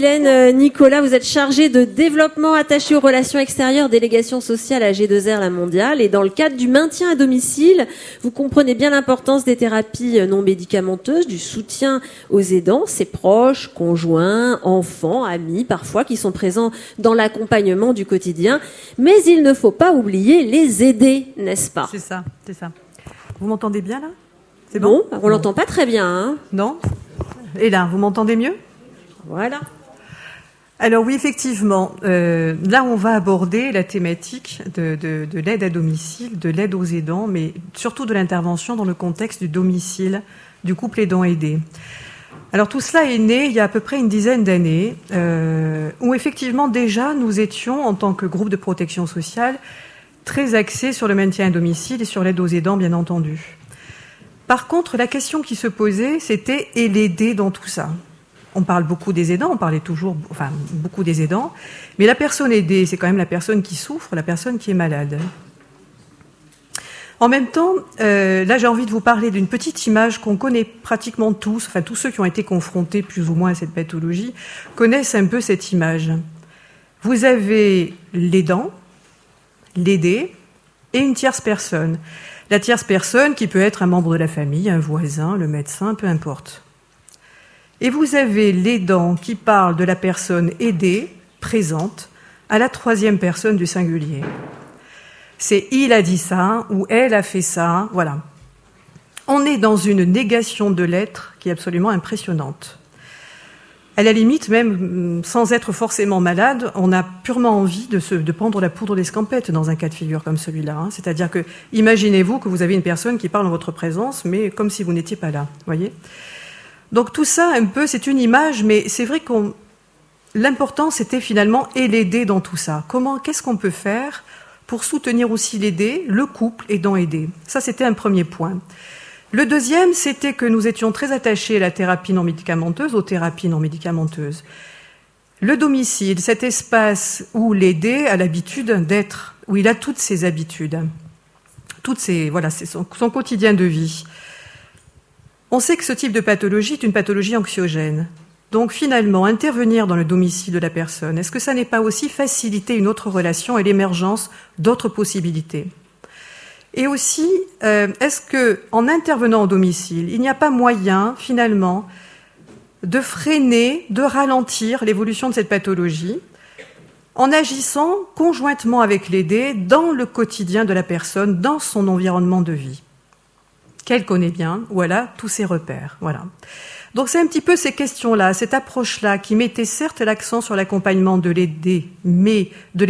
Guylaine Nicolas, vous êtes chargée de développement attaché aux relations extérieures, délégation sociale à G2R La Mondiale. Et dans le cadre du maintien à domicile, vous comprenez bien l'importance des thérapies non médicamenteuses, du soutien aux aidants, ses proches, conjoints, enfants, amis, parfois, qui sont présents dans l'accompagnement du quotidien. Mais il ne faut pas oublier les aider, n'est-ce pas? C'est ça, c'est ça. Vous m'entendez bien là? C'est bon? On l'entend pas très bien, hein? Non? Et là, vous m'entendez mieux? Voilà. Alors oui, effectivement, là on va aborder la thématique de l'aide à domicile, de l'aide aux aidants, mais surtout de l'intervention dans le contexte du domicile, du couple aidant aidé. Alors tout cela est né il y a à peu près une dizaine d'années, où effectivement déjà nous étions, en tant que groupe de protection sociale, très axés sur le maintien à domicile et sur l'aide aux aidants, bien entendu. Par contre, la question qui se posait, c'était et l'aider dans tout ça. On parle beaucoup des aidants, on parlait toujours, beaucoup des aidants, mais la personne aidée, c'est quand même la personne qui souffre, la personne qui est malade. En même temps, là j'ai envie de vous parler d'une petite image qu'on connaît pratiquement tous, enfin tous ceux qui ont été confrontés plus ou moins à cette pathologie connaissent un peu cette image. Vous avez l'aidant, l'aidé et une tierce personne. La tierce personne qui peut être un membre de la famille, un voisin, le médecin, peu importe. Et vous avez l'aidant qui parle de la personne aidée, présente, à la troisième personne du singulier. C'est il a dit ça ou elle a fait ça, voilà. On est dans une négation de l'être qui est absolument impressionnante. À la limite, même sans être forcément malade, on a purement envie de prendre la poudre d'escampette dans un cas de figure comme celui-là. Hein. C'est-à-dire que, imaginez-vous que vous avez une personne qui parle en votre présence, mais comme si vous n'étiez pas là, voyez ? Donc tout ça, un peu, c'est une image, mais c'est vrai que l'important, c'était finalement et l'aider dans tout ça. Qu'est-ce qu'on peut faire pour soutenir aussi l'aider, le couple aidant aidé? Ça, c'était un premier point. Le deuxième, c'était que nous étions très attachés à la thérapie non médicamenteuse, aux thérapies non médicamenteuses. Le domicile, cet espace où l'aider a l'habitude d'être, où il a toutes ses habitudes, c'est son quotidien de vie. On sait que ce type de pathologie est une pathologie anxiogène. Donc finalement, intervenir dans le domicile de la personne, est-ce que ça n'est pas aussi faciliter une autre relation et l'émergence d'autres possibilités? Et aussi, est-ce que, en intervenant au domicile, il n'y a pas moyen, finalement, de freiner, de ralentir l'évolution de cette pathologie en agissant conjointement avec l'aidé dans le quotidien de la personne, dans son environnement de vie, qu'elle connaît bien, ou elle a tous ses repères. Voilà. Donc c'est un petit peu ces questions-là, cette approche-là, qui mettait certes l'accent sur l'accompagnement de l'aidé, mais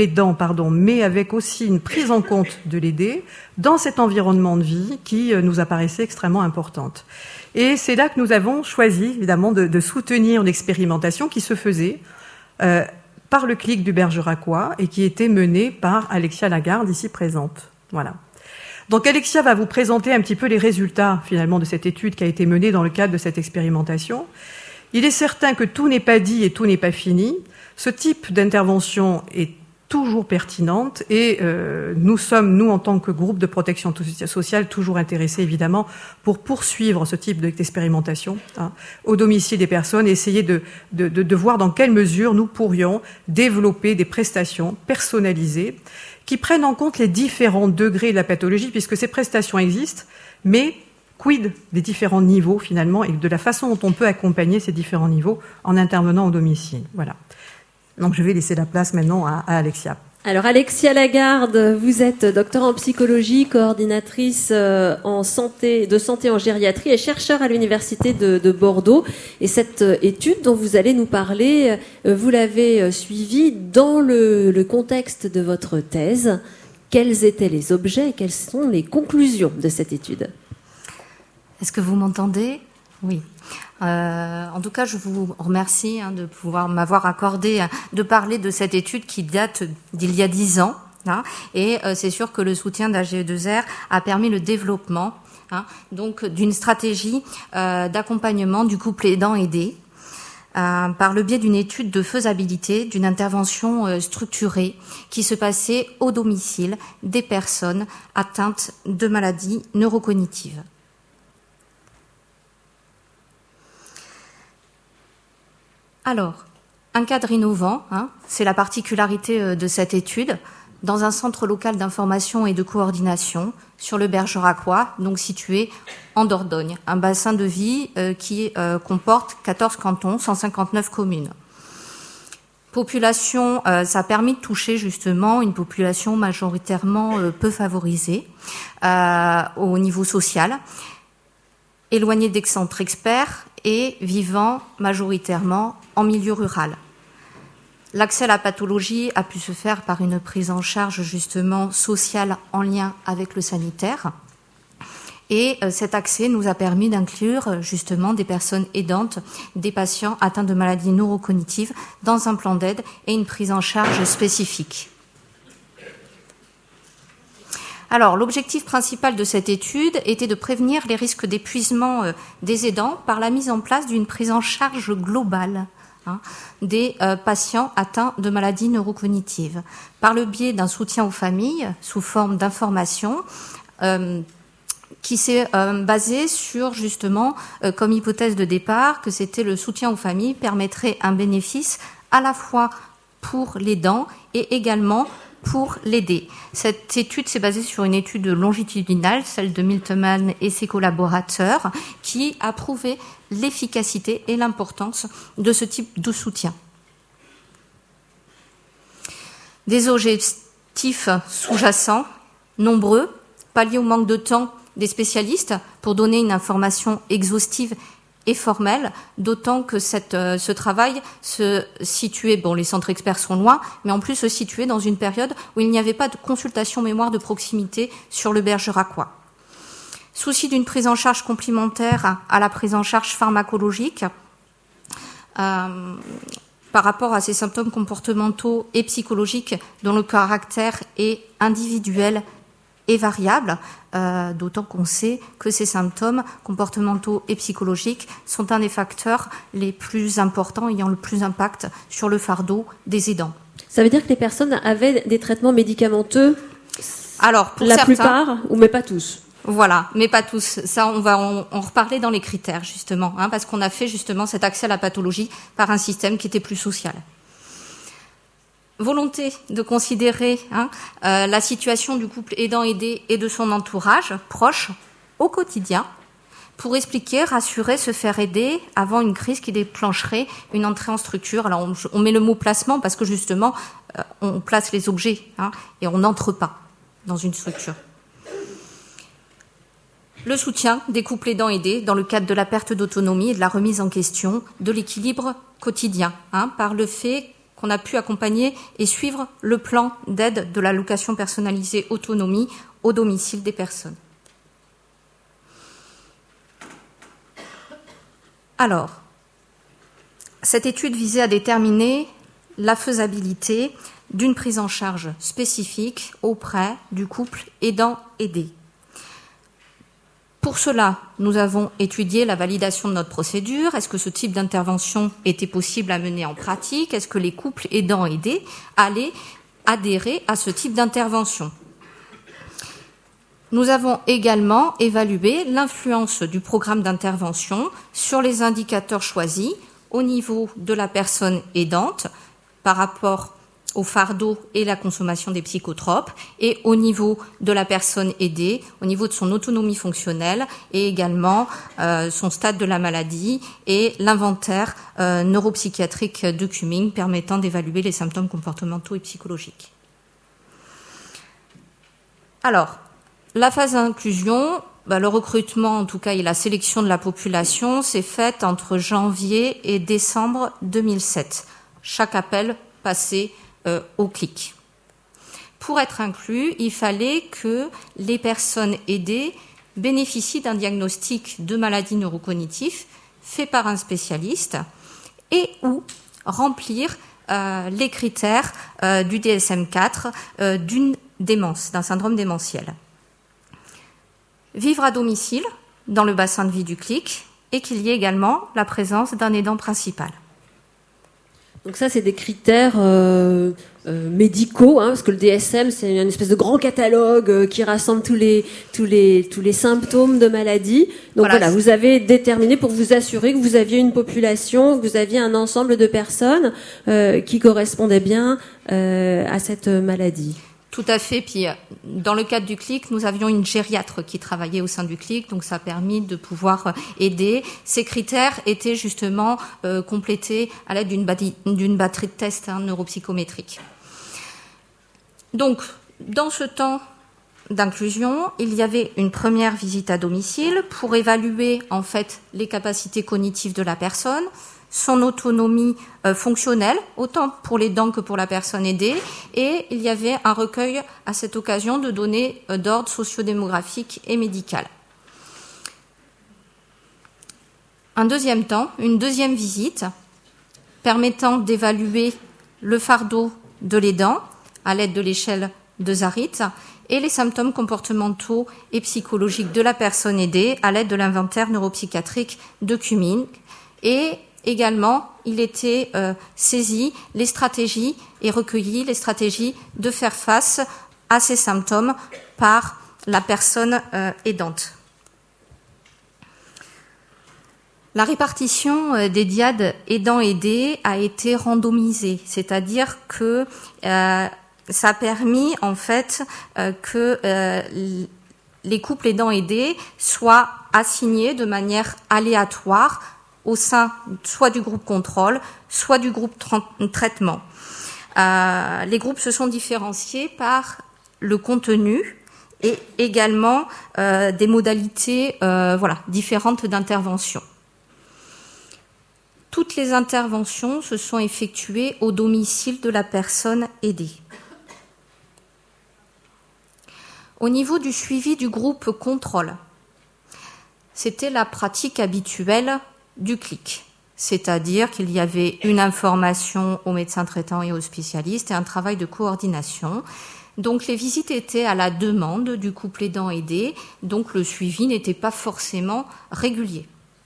avec aussi une prise en compte de l'aidé dans cet environnement de vie qui nous apparaissait extrêmement importante. Et c'est là que nous avons choisi, évidemment, de soutenir une expérimentation qui se faisait par le CLIC du Bergeracois et qui était menée par Alexia Lagarde, ici présente. Voilà. Donc Alexia va vous présenter un petit peu les résultats finalement de cette étude qui a été menée dans le cadre de cette expérimentation. Il est certain que tout n'est pas dit et tout n'est pas fini. Ce type d'intervention est toujours pertinente et nous sommes, nous, en tant que groupe de protection sociale, toujours intéressés, évidemment, pour poursuivre ce type d'expérimentation au domicile des personnes et essayer de voir dans quelle mesure nous pourrions développer des prestations personnalisées qui prennent en compte les différents degrés de la pathologie, puisque ces prestations existent, mais quid des différents niveaux, finalement, et de la façon dont on peut accompagner ces différents niveaux en intervenant au domicile. Voilà. Donc je vais laisser la place maintenant à Alexia. Alors Alexia Lagarde, vous êtes docteur en psychologie, coordinatrice de santé en gériatrie et chercheur à l'université de Bordeaux. Et cette étude dont vous allez nous parler, vous l'avez suivie dans le contexte de votre thèse. Quels étaient les objets et quelles sont les conclusions de cette étude? Est-ce que vous m'entendez? Oui. En tout cas, je vous remercie de pouvoir m'avoir accordé de parler de cette étude qui date d'il y a 10 ans. Et c'est sûr que le soutien d'AG2R a permis le développement donc d'une stratégie d'accompagnement du couple aidant-aidé par le biais d'une étude de faisabilité, d'une intervention structurée qui se passait au domicile des personnes atteintes de maladies neurocognitives. Alors, Un cadre innovant, c'est la particularité de cette étude, dans un centre local d'information et de coordination sur le Bergeracois, donc situé en Dordogne, un bassin de vie qui comporte 14 cantons, 159 communes. Population, ça a permis de toucher justement une population majoritairement peu favorisée au niveau social, éloignée des centres experts et vivant majoritairement en milieu rural. L'accès à la pathologie a pu se faire par une prise en charge justement sociale en lien avec le sanitaire. Et cet accès nous a permis d'inclure justement des personnes aidantes, des patients atteints de maladies neurocognitives dans un plan d'aide et une prise en charge spécifique. Alors, l'objectif principal de cette étude était de prévenir les risques d'épuisement des aidants par la mise en place d'une prise en charge globale des patients atteints de maladies neurocognitives, par le biais d'un soutien aux familles sous forme d'information qui s'est basé sur justement, comme hypothèse de départ, que c'était le soutien aux familles permettrait un bénéfice à la fois pour l'aidant et également pour l'aider. Cette étude s'est basée sur une étude longitudinale, celle de Milteman et ses collaborateurs, qui a prouvé l'efficacité et l'importance de ce type de soutien. Des objectifs sous-jacents, nombreux, palliés au manque de temps des spécialistes pour donner une information exhaustive et formelle, d'autant que ce travail se situait, les centres experts sont loin, mais en plus se situait dans une période où il n'y avait pas de consultation mémoire de proximité sur le Bergeracois. Souci d'une prise en charge complémentaire à la prise en charge pharmacologique par rapport à ces symptômes comportementaux et psychologiques dont le caractère est individuel et variable, d'autant qu'on sait que ces symptômes comportementaux et psychologiques sont un des facteurs les plus importants ayant le plus d'impact sur le fardeau des aidants. Ça veut dire que les personnes avaient des traitements médicamenteux? Alors, pour la certains, plupart, mais pas tous. Voilà, mais pas tous. Ça, on va en reparler dans les critères, justement, parce qu'on a fait justement cet accès à la pathologie par un système qui était plus social. Volonté de considérer la situation du couple aidant-aidé et de son entourage proche au quotidien pour expliquer, rassurer, se faire aider avant une crise qui déclencherait une entrée en structure. Alors on met le mot placement parce que justement on place les objets et on n'entre pas dans une structure. Le soutien des couples aidants-aidés dans le cadre de la perte d'autonomie et de la remise en question de l'équilibre quotidien par le fait qu'on a pu accompagner et suivre le plan d'aide de l'allocation personnalisée autonomie au domicile des personnes. Alors, cette étude visait à déterminer la faisabilité d'une prise en charge spécifique auprès du couple aidant-aidé. Pour cela, nous avons étudié la validation de notre procédure. Est-ce que ce type d'intervention était possible à mener en pratique? Est-ce que les couples aidants-aidés allaient adhérer à ce type d'intervention? Nous avons également évalué l'influence du programme d'intervention sur les indicateurs choisis au niveau de la personne aidante par rapport au fardeau et la consommation des psychotropes, et au niveau de la personne aidée, au niveau de son autonomie fonctionnelle, et également son stade de la maladie et l'inventaire neuropsychiatrique de Cumming permettant d'évaluer les symptômes comportementaux et psychologiques. Alors, la phase d'inclusion, le recrutement en tout cas et la sélection de la population s'est faite entre janvier et décembre 2007. Chaque appel passé au clic. Pour être inclus, il fallait que les personnes aidées bénéficient d'un diagnostic de maladie neurocognitive fait par un spécialiste et ou remplir les critères du DSM-4 d'une démence, d'un syndrome démentiel. Vivre à domicile dans le bassin de vie du clic et qu'il y ait également la présence d'un aidant principal. Donc ça, c'est des critères médicaux, hein, parce que le DSM, c'est une espèce de grand catalogue qui rassemble tous les symptômes de maladie. Donc voilà, vous avez déterminé pour vous assurer que vous aviez une population, que vous aviez un ensemble de personnes qui correspondaient bien à cette maladie. Tout à fait. Puis, dans le cadre du CLIC, nous avions une gériatre qui travaillait au sein du CLIC, donc ça a permis de pouvoir aider. Ces critères étaient justement complétés à l'aide d'une batterie de tests neuropsychométriques. Donc, dans ce temps d'inclusion, il y avait une première visite à domicile pour évaluer en fait les capacités cognitives de la personne, son autonomie fonctionnelle, autant pour l'aidant que pour la personne aidée, et il y avait un recueil à cette occasion de données d'ordre sociodémographique et médical. Un deuxième temps, une deuxième visite permettant d'évaluer le fardeau de l'aidant à l'aide de l'échelle de Zarit et les symptômes comportementaux et psychologiques de la personne aidée à l'aide de l'inventaire neuropsychiatrique de Cumming. Et également, il était saisi les stratégies et recueilli les stratégies de faire face à ces symptômes par la personne aidante. La répartition des dyades aidant-aidé a été randomisée, c'est-à-dire que ça a permis en fait que les couples aidant-aidés soient assignés de manière aléatoire au sein soit du groupe contrôle, soit du groupe traitement. Les groupes se sont différenciés par le contenu et également des modalités différentes d'intervention. Toutes les interventions se sont effectuées au domicile de la personne aidée. Au niveau du suivi du groupe contrôle, c'était la pratique habituelle du CLIC, c'est-à-dire qu'il y avait une information aux médecins traitants et aux spécialistes et un travail de coordination. Donc les visites étaient à la demande du couple aidant-aidé, donc le suivi n'était pas forcément régulier.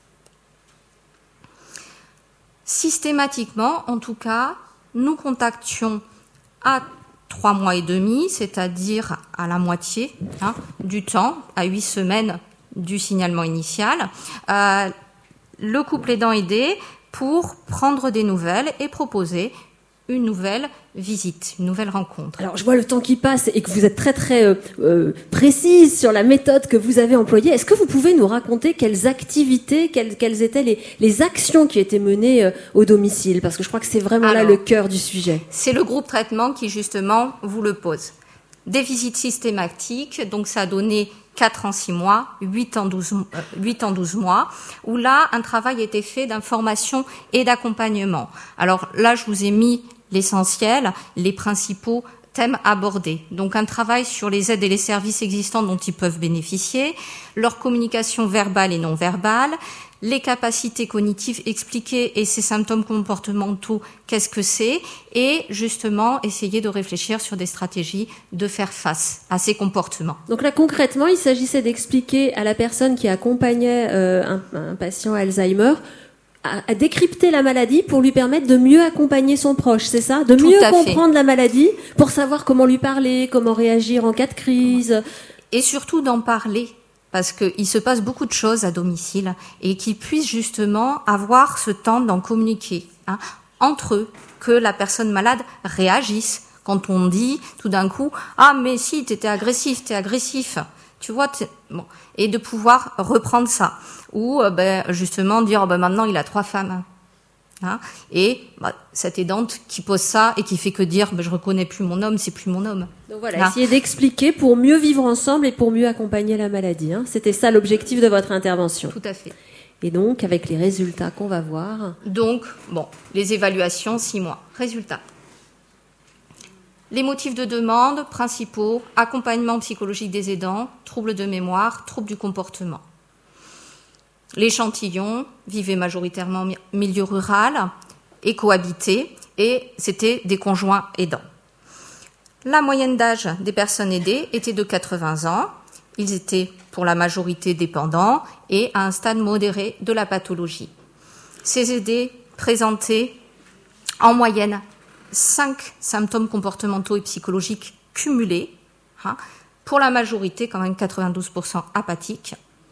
Systématiquement, en tout cas, nous contactions à 3 mois et demi, c'est-à-dire à la moitié du temps, à 8 semaines du signalement initial, le couple aidant-aidé pour prendre des nouvelles et proposer une nouvelle visite, une nouvelle rencontre. Alors, je vois le temps qui passe et que vous êtes très très précise sur la méthode que vous avez employée. Est-ce que vous pouvez nous raconter quelles activités, quelles étaient les actions qui étaient menées au domicile? Parce que je crois que c'est vraiment là le cœur du sujet. C'est le groupe traitement qui justement vous le pose. Des visites systématiques, donc ça a donné 4 en 6 mois, 8 en 12 mois, où là, un travail a été fait d'information et d'accompagnement. Alors là, je vous ai mis l'essentiel, les principaux thèmes abordés. Donc un travail sur les aides et les services existants dont ils peuvent bénéficier, leur communication verbale et non verbale, les capacités cognitives expliquées et ces symptômes comportementaux, qu'est-ce que c'est, et justement essayer de réfléchir sur des stratégies de faire face à ces comportements. Donc là, concrètement, il s'agissait d'expliquer à la personne qui accompagnait un patient Alzheimer à décrypter la maladie pour lui permettre de mieux accompagner son proche, c'est ça? De mieux comprendre la maladie pour savoir comment lui parler, comment réagir en cas de crise. Et surtout d'en parler. Parce qu'il se passe beaucoup de choses à domicile et qu'ils puissent justement avoir ce temps d'en communiquer entre eux, que la personne malade réagisse quand on dit tout d'un coup « Ah mais si, t'es agressif », tu vois, bon. Et de pouvoir reprendre ça. Ou justement dire maintenant il a 3 femmes. Et cette aidante qui pose ça et qui fait que dire je reconnais plus mon homme, c'est plus mon homme. Donc voilà, essayer d'expliquer pour mieux vivre ensemble et pour mieux accompagner la maladie. C'était ça l'objectif de votre intervention. Tout à fait. Et donc avec les résultats qu'on va voir. Donc les évaluations 6 mois. Résultats. Les motifs de demande principaux: accompagnement psychologique des aidants, troubles de mémoire, troubles du comportement. L'échantillon vivait majoritairement en milieu rural et cohabitait, et c'était des conjoints aidants. La moyenne d'âge des personnes aidées était de 80 ans. Ils étaient pour la majorité dépendants et à un stade modéré de la pathologie. Ces aidés présentaient en moyenne 5 symptômes comportementaux et psychologiques cumulés, pour la majorité quand même 92% apathiques,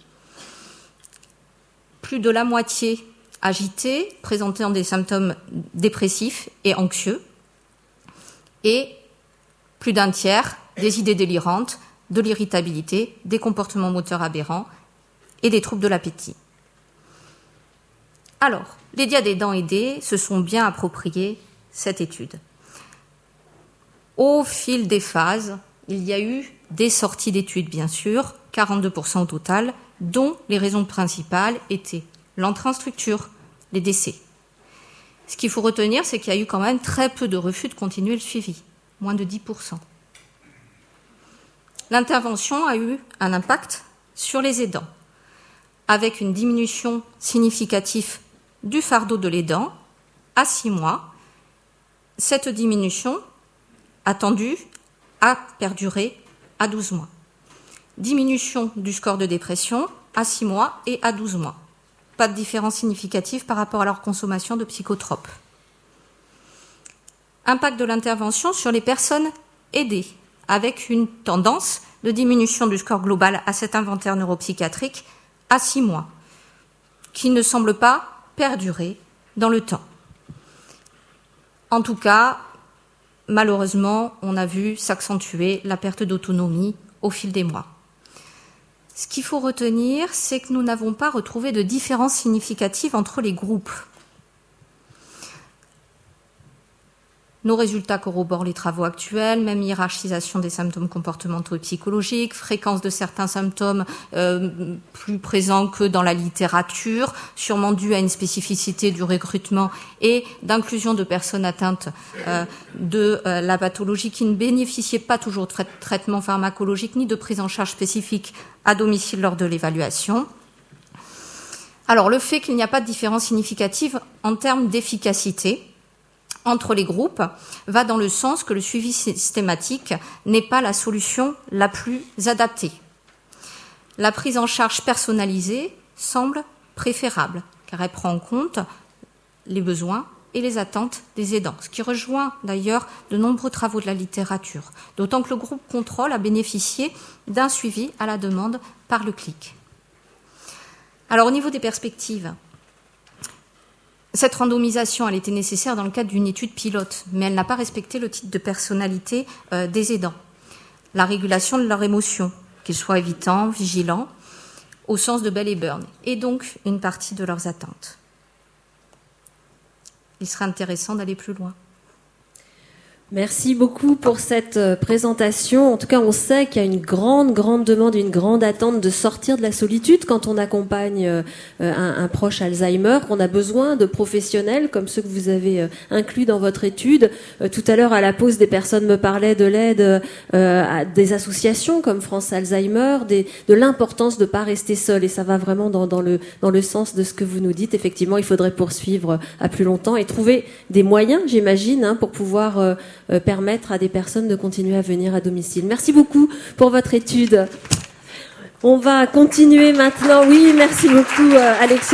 plus de la moitié agités, présentant des symptômes dépressifs et anxieux, et plus d'un tiers des idées délirantes, de l'irritabilité, des comportements moteurs aberrants et des troubles de l'appétit. Alors, les DIAD aidants aidés se sont bien appropriés cette étude. Au fil des phases, il y a eu des sorties d'études, bien sûr, 42% au total, dont les raisons principales étaient l'entrée en structure, les décès. Ce qu'il faut retenir, c'est qu'il y a eu quand même très peu de refus de continuer le suivi, moins de 10%. L'intervention a eu un impact sur les aidants, avec une diminution significative du fardeau de l'aidant à 6 mois. Cette diminution attendue a perduré à 12 mois. Diminution du score de dépression à 6 mois et à 12 mois. Pas de différence significative par rapport à leur consommation de psychotropes. Impact de l'intervention sur les personnes aidées, avec une tendance de diminution du score global à cet inventaire neuropsychiatrique à 6 mois, qui ne semble pas perdurer dans le temps. En tout cas, malheureusement, on a vu s'accentuer la perte d'autonomie au fil des mois. Ce qu'il faut retenir, c'est que nous n'avons pas retrouvé de différence significative entre les groupes. Nos résultats corroborent les travaux actuels, même hiérarchisation des symptômes comportementaux et psychologiques, fréquence de certains symptômes plus présents que dans la littérature, sûrement dû à une spécificité du recrutement et d'inclusion de personnes atteintes de la pathologie qui ne bénéficiaient pas toujours de traitement pharmacologique ni de prise en charge spécifique à domicile lors de l'évaluation. Alors, le fait qu'il n'y a pas de différence significative en termes d'efficacité entre les groupes va dans le sens que le suivi systématique n'est pas la solution la plus adaptée. La prise en charge personnalisée semble préférable, car elle prend en compte les besoins et les attentes des aidants, ce qui rejoint d'ailleurs de nombreux travaux de la littérature, d'autant que le groupe contrôle a bénéficié d'un suivi à la demande par le CLIC. Alors au niveau des perspectives, cette randomisation, elle était nécessaire dans le cadre d'une étude pilote, mais elle n'a pas respecté le type de personnalité des aidants. La régulation de leurs émotions, qu'ils soient évitants, vigilants, au sens de Bell et Burn, et donc une partie de leurs attentes. Il serait intéressant d'aller plus loin. Merci beaucoup pour cette présentation. En tout cas, on sait qu'il y a une grande demande, une grande attente de sortir de la solitude quand on accompagne un proche Alzheimer, qu'on a besoin de professionnels comme ceux que vous avez inclus dans votre étude. Tout à l'heure, à la pause, des personnes me parlaient de l'aide à des associations comme France Alzheimer, de l'importance de ne pas rester seul. Et ça va vraiment dans le sens de ce que vous nous dites. Effectivement, il faudrait poursuivre à plus longtemps et trouver des moyens, j'imagine, pour pouvoir permettre à des personnes de continuer à venir à domicile. Merci beaucoup pour votre étude. On va continuer maintenant. Oui, merci beaucoup, Alexia.